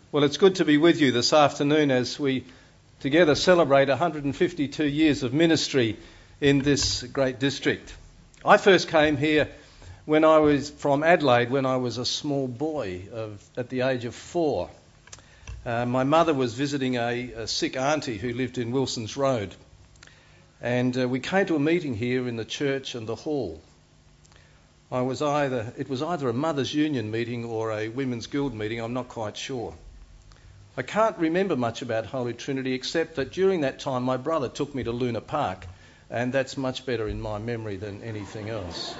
Well, it's good to be with you this afternoon as we together celebrate 152 years of ministry in this great district. I first came here when I was from Adelaide when I was a small boy at the age of 4. My mother was visiting a sick auntie who lived in Wilson's Road, and we came to a meeting here in the church and the hall. It was either a Mothers' Union meeting or a Women's Guild meeting, I'm not quite sure. I can't remember much about Holy Trinity except that during that time my brother took me to Luna Park, and that's much better in my memory than anything else.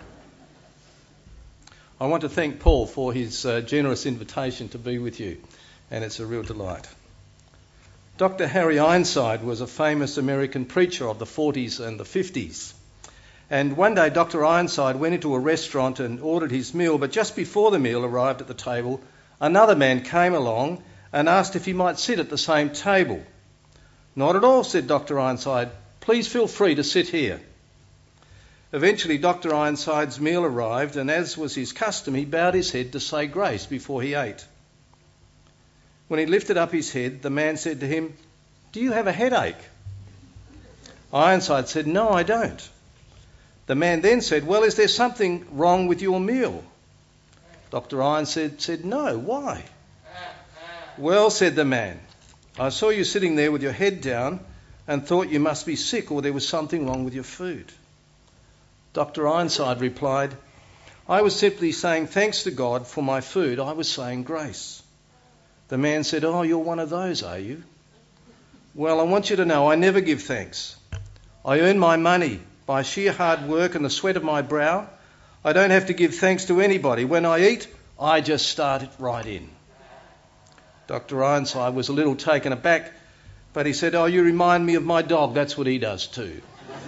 I want to thank Paul for his generous invitation to be with you, and it's a real delight. Dr. Harry Ironside was a famous American preacher of the 40s and the 50s. And one day Dr. Ironside went into a restaurant and ordered his meal, but just before the meal arrived at the table, another man came along and asked if he might sit at the same table. "Not at all," said Dr. Ironside. "Please feel free to sit here." Eventually Dr. Ironside's meal arrived, and as was his custom, he bowed his head to say grace before he ate. When he lifted up his head, the man said to him, "Do you have a headache?" Ironside said, "No, I don't." The man then said, "Well, is there something wrong with your meal?" Dr. Ironside said, "No, why?" "Well," said the man, "I saw you sitting there with your head down and thought you must be sick or there was something wrong with your food." Dr. Ironside replied, "I was simply saying thanks to God for my food. I was saying grace." The man said, "Oh, you're one of those, are you? Well, I want you to know I never give thanks. I earn my money by sheer hard work and the sweat of my brow. I don't have to give thanks to anybody. When I eat, I just start it right in." Dr. Ironside was a little taken aback, but he said, "Oh, you remind me of my dog. That's what he does too."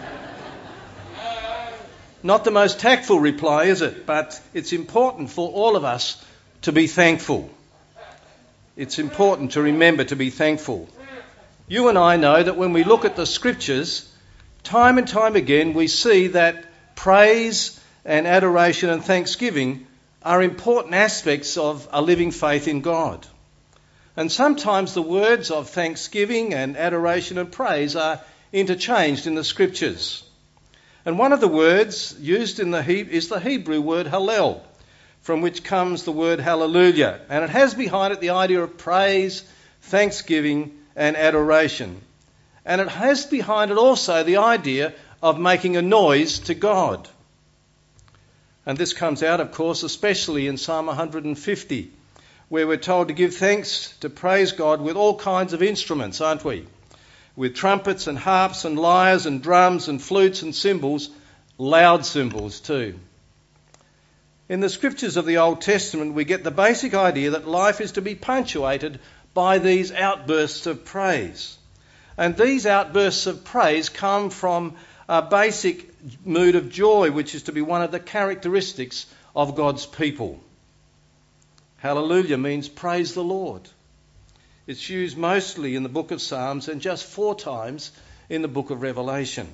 Not the most tactful reply, is it? But it's important for all of us to be thankful. It's important to remember to be thankful. You and I know that when we look at the scriptures, time and time again we see that praise and adoration and thanksgiving are important aspects of a living faith in God. And sometimes the words of thanksgiving and adoration and praise are interchanged in the scriptures. And one of the words used is the Hebrew word hallel, from which comes the word hallelujah. And it has behind it the idea of praise, thanksgiving and adoration. And it has behind it also the idea of making a noise to God. And this comes out, of course, especially in Psalm 150, where we're told to give thanks, to praise God with all kinds of instruments, aren't we? With trumpets and harps and lyres and drums and flutes and cymbals, loud cymbals too. In the scriptures of the Old Testament, we get the basic idea that life is to be punctuated by these outbursts of praise. And these outbursts of praise come from a basic mood of joy, which is to be one of the characteristics of God's people. Hallelujah means praise the Lord. It's used mostly in the book of Psalms and just 4 times in the book of Revelation.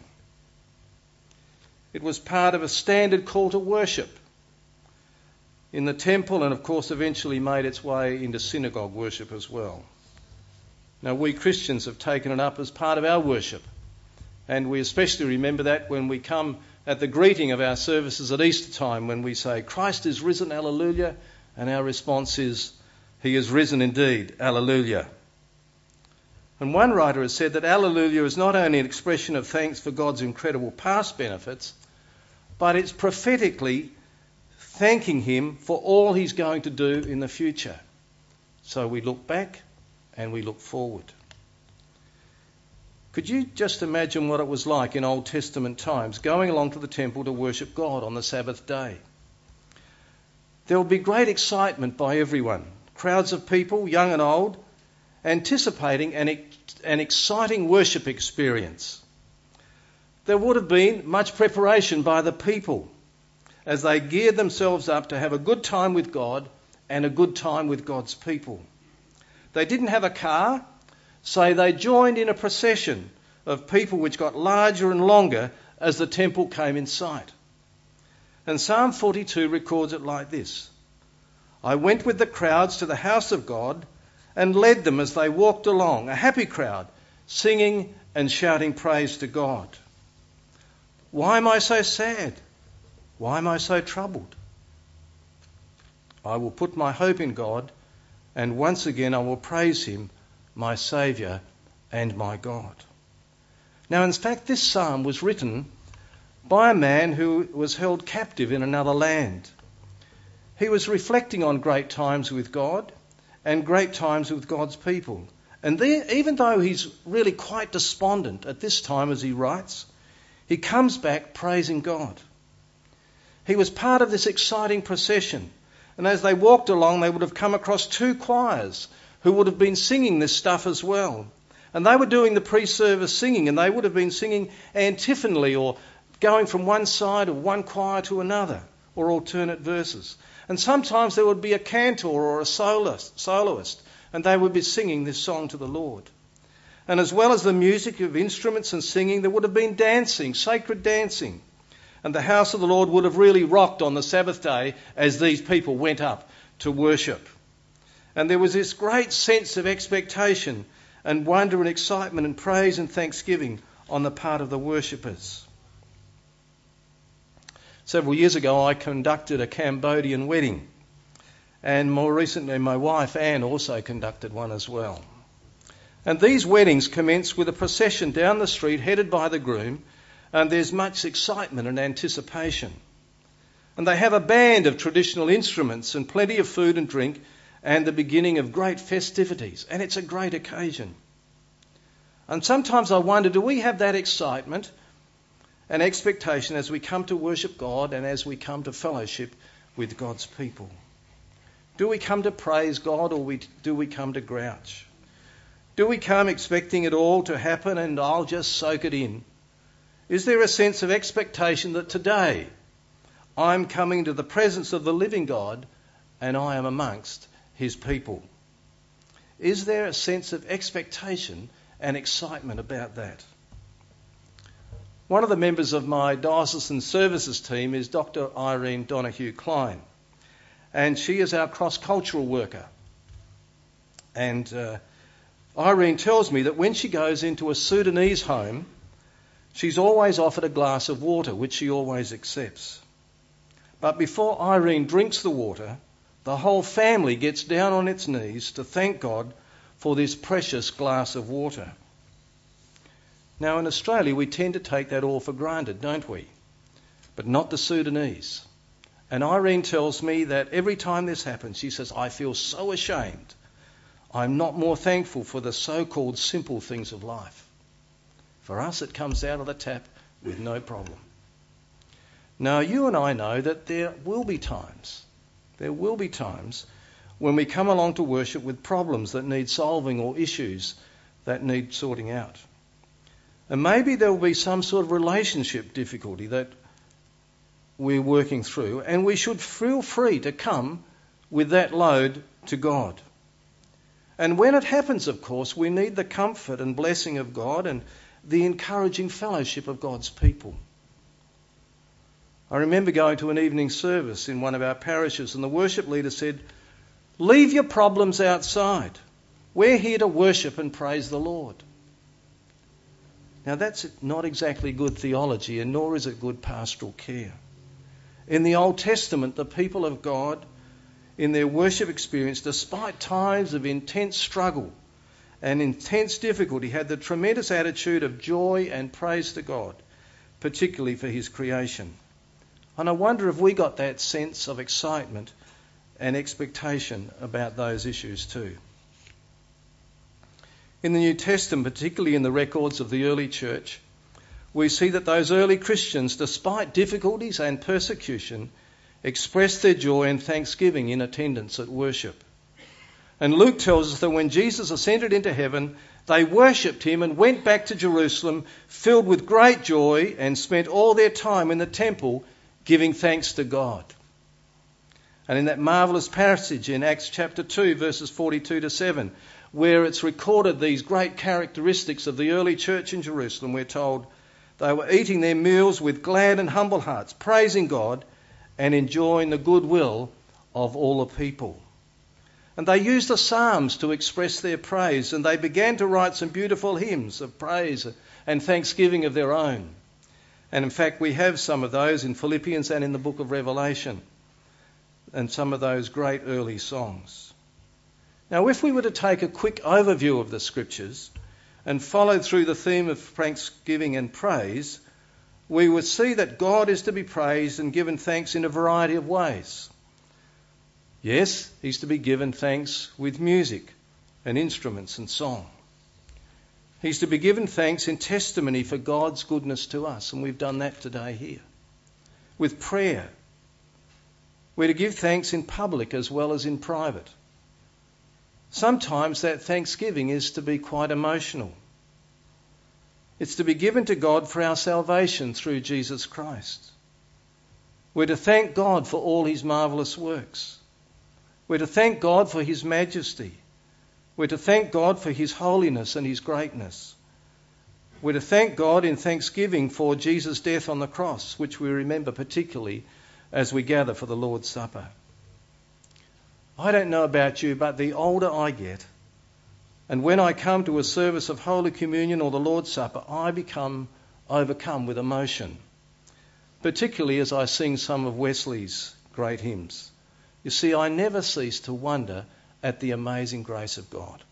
It was part of a standard call to worship in the temple and, of course, eventually made its way into synagogue worship as well. Now, we Christians have taken it up as part of our worship, and we especially remember that when we come at the greeting of our services at Easter time when we say, "Christ is risen, hallelujah," and our response is, "He is risen indeed, hallelujah." And one writer has said that hallelujah is not only an expression of thanks for God's incredible past benefits, but it's prophetically thanking him for all he's going to do in the future. So we look back and we look forward. Could you just imagine what it was like in Old Testament times, going along to the temple to worship God on the Sabbath day? There would be great excitement by everyone. Crowds of people, young and old, anticipating an exciting worship experience. There would have been much preparation by the people as they geared themselves up to have a good time with God and a good time with God's people. They didn't have a car, so they joined in a procession of people which got larger and longer as the temple came in sight. And Psalm 42 records it like this: "I went with the crowds to the house of God, and led them as they walked along, a happy crowd, singing and shouting praise to God. Why am I so sad? Why am I so troubled? I will put my hope in God, and once again I will praise him, my Saviour and my God. Now, in fact, this psalm was written by a man who was held captive in another land. He was reflecting on great times with God and great times with God's people. And even though he's really quite despondent at this time as he writes, he comes back praising God. He was part of this exciting procession. And as they walked along, they would have come across two choirs who would have been singing this stuff as well. And they were doing the pre-service singing, and they would have been singing antiphonally, or going from one side of one choir to another, or alternate verses. And sometimes there would be a cantor or a soloist, and they would be singing this song to the Lord. And as well as the music of instruments and singing, there would have been dancing, sacred dancing. And the house of the Lord would have really rocked on the Sabbath day as these people went up to worship. And there was this great sense of expectation and wonder and excitement and praise and thanksgiving on the part of the worshippers. Several years ago, I conducted a Cambodian wedding. And more recently, my wife, Anne, also conducted one as well. And these weddings commence with a procession down the street headed by the groom, and there's much excitement and anticipation. And they have a band of traditional instruments and plenty of food and drink, and the beginning of great festivities. And it's a great occasion. And sometimes I wonder, do we have that excitement and expectation as we come to worship God and as we come to fellowship with God's people? Do we come to praise God, or do we come to grouch? Do we come expecting it all to happen and I'll just soak it in? Is there a sense of expectation that today I'm coming to the presence of the living God and I am amongst his people? Is there a sense of expectation and excitement about that? One of the members of my diocesan services team is Dr. Irene Donoghue-Klein, and she is our cross-cultural worker. And Irene tells me that when she goes into a Sudanese home, she's always offered a glass of water, which she always accepts. But before Irene drinks the water, the whole family gets down on its knees to thank God for this precious glass of water. Now, in Australia, we tend to take that all for granted, don't we? But not the Sudanese. And Irene tells me that every time this happens, she says, I feel so ashamed. I'm not more thankful for the so-called simple things of life. For us, it comes out of the tap with no problem. Now, you and I know that there will be times when we come along to worship with problems that need solving or issues that need sorting out. And maybe there will be some sort of relationship difficulty that we're working through, and we should feel free to come with that load to God. And when it happens, of course, we need the comfort and blessing of God and the encouraging fellowship of God's people. I remember going to an evening service in one of our parishes, and the worship leader said, leave your problems outside. We're here to worship and praise the Lord. Now, that's not exactly good theology, and nor is it good pastoral care. In the Old Testament, the people of God, in their worship experience, despite times of intense struggle and intense difficulty, had the tremendous attitude of joy and praise to God, particularly for his creation. And I wonder if we got that sense of excitement and expectation about those issues too. In the New Testament, particularly in the records of the early church, we see that those early Christians, despite difficulties and persecution, expressed their joy and thanksgiving in attendance at worship. And Luke tells us that when Jesus ascended into heaven, they worshipped him and went back to Jerusalem filled with great joy and spent all their time in the temple giving thanks to God. And in that marvellous passage in Acts chapter 2, verses 42 to 7, where it's recorded these great characteristics of the early church in Jerusalem, we're told they were eating their meals with glad and humble hearts, praising God and enjoying the goodwill of all the people. And they used the Psalms to express their praise, and they began to write some beautiful hymns of praise and thanksgiving of their own. And in fact, we have some of those in Philippians and in the book of Revelation, and some of those great early songs. Now, if we were to take a quick overview of the Scriptures and follow through the theme of thanksgiving and praise, we would see that God is to be praised and given thanks in a variety of ways. Yes, he's to be given thanks with music and instruments and song. He's to be given thanks in testimony for God's goodness to us, and we've done that today here. With prayer, we're to give thanks in public as well as in private. Sometimes that thanksgiving is to be quite emotional. It's to be given to God for our salvation through Jesus Christ. We're to thank God for all his marvellous works. We're to thank God for his majesty. We're to thank God for his holiness and his greatness. We're to thank God in thanksgiving for Jesus' death on the cross, which we remember particularly as we gather for the Lord's Supper. I don't know about you, but the older I get, and when I come to a service of Holy Communion or the Lord's Supper, I become overcome with emotion, particularly as I sing some of Wesley's great hymns. You see, I never cease to wonder at the amazing grace of God.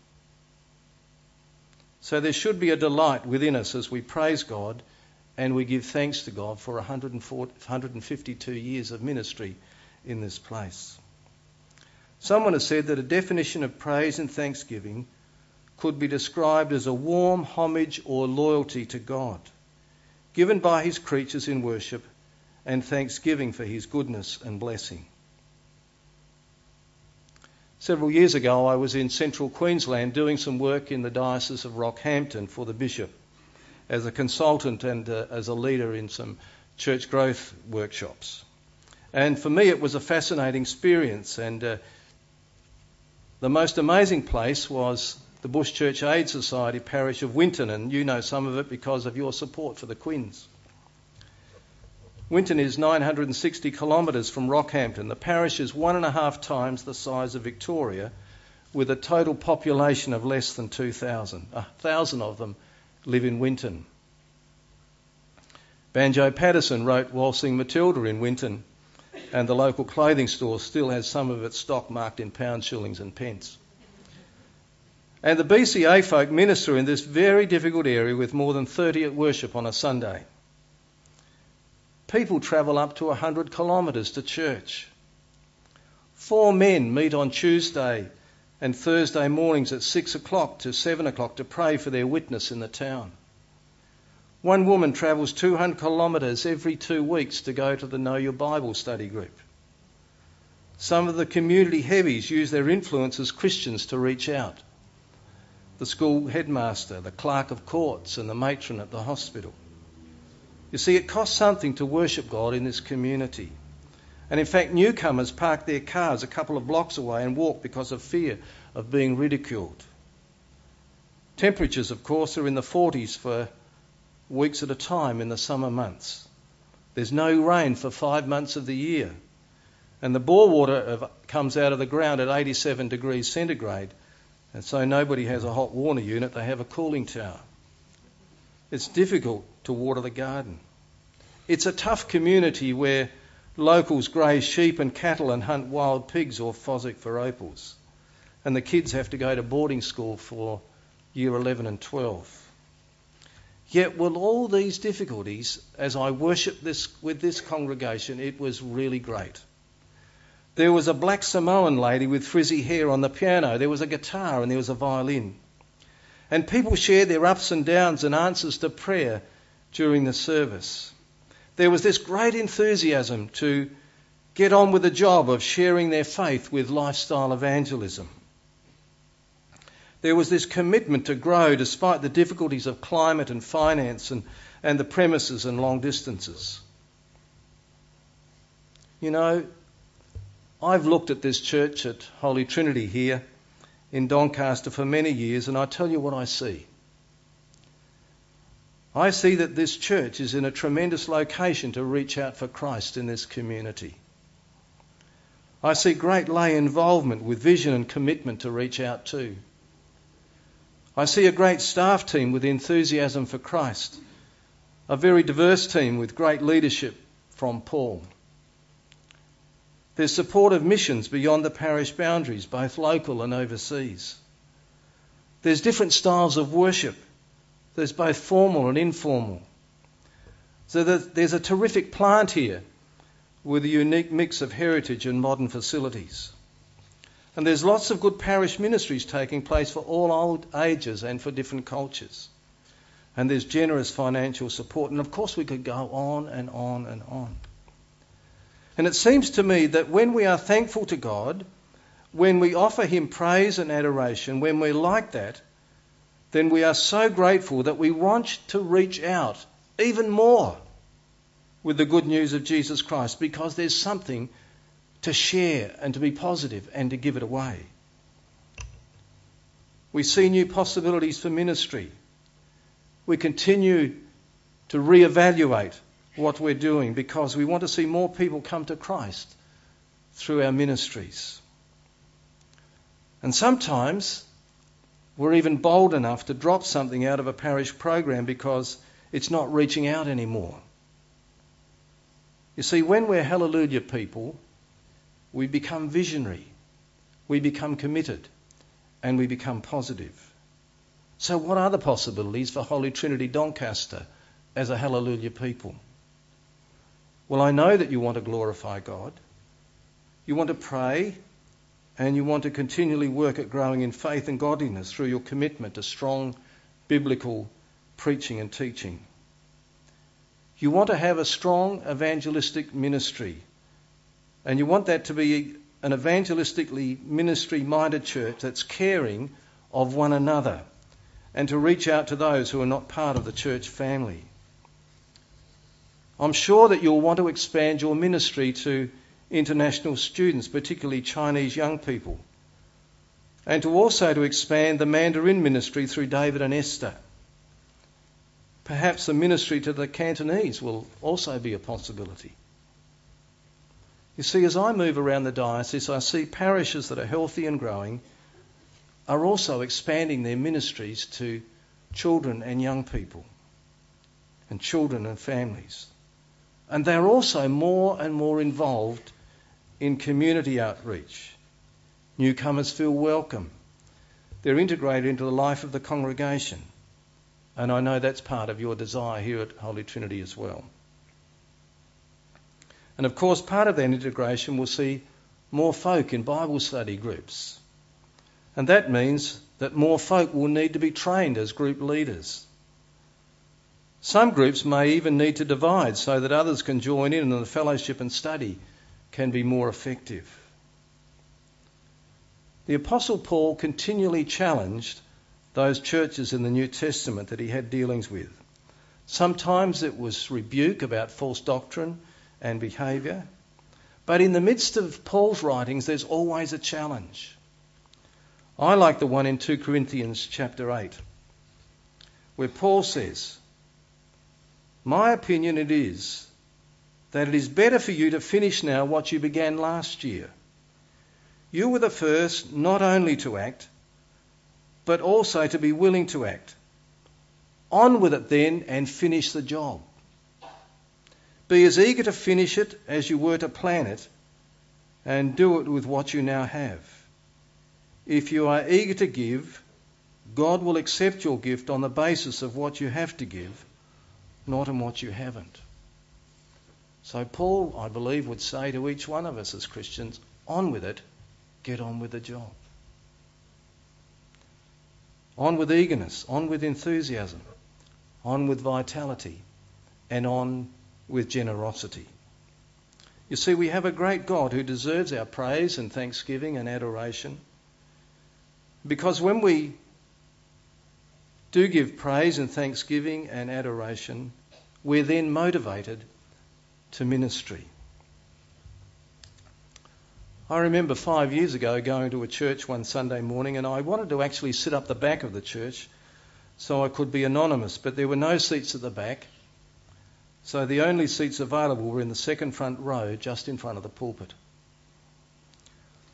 So there should be a delight within us as we praise God and we give thanks to God for 152 years of ministry in this place. Someone has said that a definition of praise and thanksgiving could be described as a warm homage or loyalty to God, given by his creatures in worship and thanksgiving for his goodness and blessing. Several years ago, I was in central Queensland doing some work in the Diocese of Rockhampton for the Bishop as a consultant and as a leader in some church growth workshops. And for me, it was a fascinating experience. And the most amazing place was the Bush Church Aid Society parish of Winton, and you know some of it because of your support for the Quins. Winton is 960 kilometres from Rockhampton. The parish is 1.5 times the size of Victoria, with a total population of less than 2,000. 1,000 of them live in Winton. Banjo Patterson wrote Waltzing Matilda in Winton, and the local clothing store still has some of its stock marked in pounds, shillings and pence. And the BCA folk minister in this very difficult area with more than 30 at worship on a Sunday. People travel up to 100 kilometres to church. 4 men meet on Tuesday and Thursday mornings at 6 o'clock to 7 o'clock to pray for their witness in the town. 1 woman travels 200 kilometres every 2 weeks to go to the Know Your Bible study group. Some of the community heavies use their influence as Christians to reach out. The school headmaster, the clerk of courts and the matron at the hospital. You see, it costs something to worship God in this community. And in fact, newcomers park their cars a couple of blocks away and walk because of fear of being ridiculed. Temperatures, of course, are in the 40s for weeks at a time in the summer months. There's no rain for 5 months of the year. And the bore water comes out of the ground at 87 degrees centigrade. And so nobody has a hot water unit, they have a cooling tower. It's difficult to water the garden. It's a tough community where locals graze sheep and cattle and hunt wild pigs or pheasant for opals. And the kids have to go to boarding school for year 11 and 12. Yet with all these difficulties, as I worshipped with this congregation, it was really great. There was a black Samoan lady with frizzy hair on the piano. There was a guitar and there was a violin. And people shared their ups and downs and answers to prayer during the service. There was this great enthusiasm to get on with the job of sharing their faith with lifestyle evangelism. There was this commitment to grow despite the difficulties of climate and finance and the premises and long distances. You know, I've looked at this church at Holy Trinity here in Doncaster for many years, and I tell you what I see. I see that this church is in a tremendous location to reach out for Christ in this community. I see great lay involvement with vision and commitment to reach out to. I see a great staff team with enthusiasm for Christ, a very diverse team with great leadership from Paul. There's support of missions beyond the parish boundaries, both local and overseas. There's different styles of worship. There's both formal and informal. So there's a terrific plant here with a unique mix of heritage and modern facilities. And there's lots of good parish ministries taking place for all old ages and for different cultures. And there's generous financial support. And of course we could go on and on and on. And it seems to me that when we are thankful to God, when we offer him praise and adoration, when we're like that, then we are so grateful that we want to reach out even more with the good news of Jesus Christ, because there's something to share and to be positive and to give it away. We see new possibilities for ministry. We continue to reevaluate what we're doing because we want to see more people come to Christ through our ministries. And sometimes we're even bold enough to drop something out of a parish program because it's not reaching out anymore. You see, when we're hallelujah people, we become visionary, we become committed, and we become positive. So what are the possibilities for Holy Trinity Doncaster as a hallelujah people? Well, I know that you want to glorify God, you want to pray, and you want to continually work at growing in faith and godliness through your commitment to strong biblical preaching and teaching. You want to have a strong evangelistic ministry, and you want that to be an evangelistically ministry-minded church that's caring of one another and to reach out to those who are not part of the church family. I'm sure that you'll want to expand your ministry to international students, particularly Chinese young people, and to also to expand the Mandarin ministry through David and Esther. Perhaps the ministry to the Cantonese will also be a possibility. You see, as I move around the diocese, I see parishes that are healthy and growing are also expanding their ministries to children and young people and children and families. And they're also more and more involved in community outreach. Newcomers feel welcome. They're integrated into the life of the congregation. And I know that's part of your desire here at Holy Trinity as well. And of course, part of that integration will see more folk in Bible study groups. And that means that more folk will need to be trained as group leaders. Some groups may even need to divide so that others can join in and the fellowship and study can be more effective. The Apostle Paul continually challenged those churches in the New Testament that he had dealings with. Sometimes it was rebuke about false doctrine and behaviour, but in the midst of Paul's writings there's always a challenge. I like the one in 2 Corinthians chapter 8, where Paul says, "My opinion it is that it is better for you to finish now what you began last year. You were the first not only to act, but also to be willing to act. On with it then and finish the job. Be as eager to finish it as you were to plan it, and do it with what you now have. If you are eager to give, God will accept your gift on the basis of what you have to give, not on what you haven't." So Paul, I believe, would say to each one of us as Christians, on with it, get on with the job. On with eagerness, on with enthusiasm, on with vitality, and on with generosity. You see, we have a great God who deserves our praise and thanksgiving and adoration, because when we do give praise and thanksgiving and adoration, we're then motivated to ministry. I remember 5 years ago going to a church one Sunday morning, and I wanted to actually sit up the back of the church so I could be anonymous, but there were no seats at the back, so the only seats available were in the second front row just in front of the pulpit.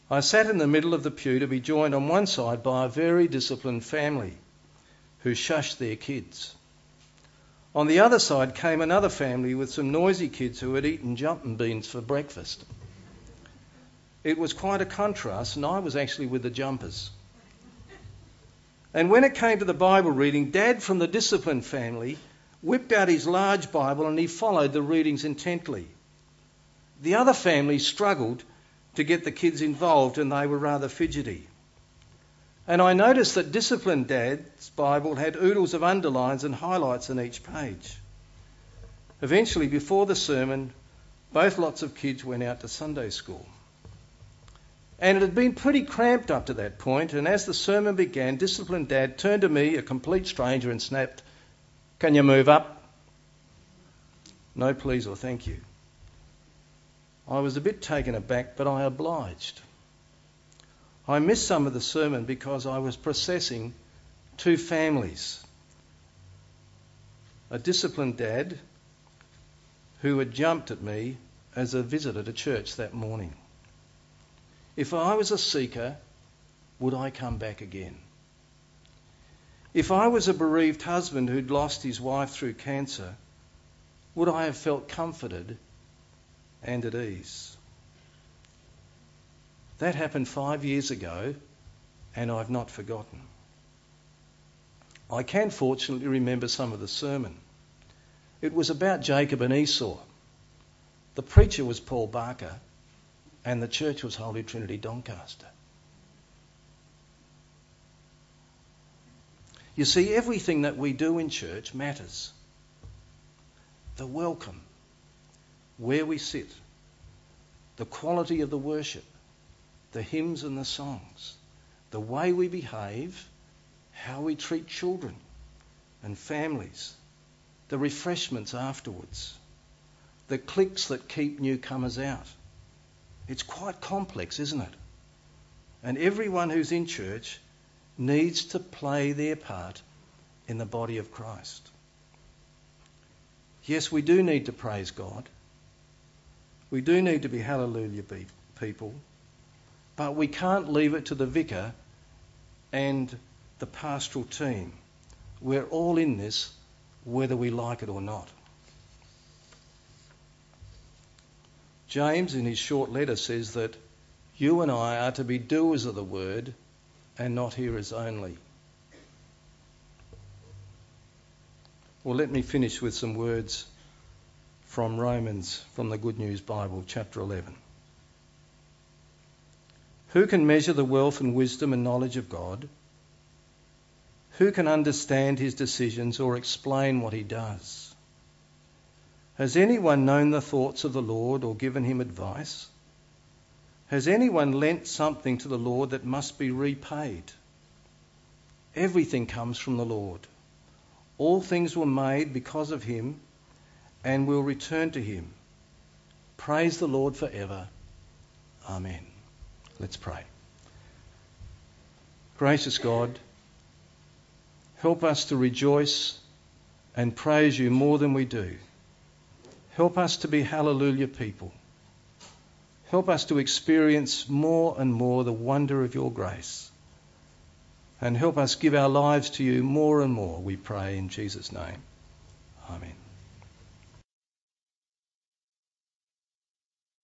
I sat in the middle of the pew to be joined on one side by a very disciplined family who shushed their kids. On the other side came another family with some noisy kids who had eaten jumping beans for breakfast. It was quite a contrast, and I was actually with the jumpers. And when it came to the Bible reading, Dad from the disciplined family whipped out his large Bible and he followed the readings intently. The other family struggled to get the kids involved and they were rather fidgety. And I noticed that disciplined Dad's Bible had oodles of underlines and highlights on each page. Eventually, before the sermon, both lots of kids went out to Sunday school. And it had been pretty cramped up to that point, and as the sermon began, disciplined Dad turned to me, a complete stranger, and snapped, "Can you move up?" No please or thank you. I was a bit taken aback, but I obliged. I missed some of the sermon because I was processing two families. A disciplined dad who had jumped at me as a visitor to church that morning. If I was a seeker, would I come back again? If I was a bereaved husband who'd lost his wife through cancer, would I have felt comforted and at ease? That happened 5 years ago, and I've not forgotten. I can fortunately remember some of the sermon. It was about Jacob and Esau. The preacher was Paul Barker, and the church was Holy Trinity Doncaster. You see, everything that we do in church matters. The welcome, where we sit, the quality of the worship, the hymns and the songs, the way we behave, how we treat children and families, the refreshments afterwards, the cliques that keep newcomers out. It's quite complex, isn't it? And everyone who's in church needs to play their part in the body of Christ. Yes, we do need to praise God. We do need to be hallelujah people. But we can't leave it to the vicar and the pastoral team. We're all in this, whether we like it or not. James, in his short letter, says that you and I are to be doers of the word and not hearers only. Well, let me finish with some words from Romans, from the Good News Bible, chapter 11. Who can measure the wealth and wisdom and knowledge of God? Who can understand his decisions or explain what he does? Has anyone known the thoughts of the Lord or given him advice? Has anyone lent something to the Lord that must be repaid? Everything comes from the Lord. All things were made because of him and will return to him. Praise the Lord forever. Amen. Let's pray. Gracious God, help us to rejoice and praise you more than we do. Help us to be hallelujah people. Help us to experience more and more the wonder of your grace. And help us give our lives to you more and more, we pray in Jesus' name. Amen.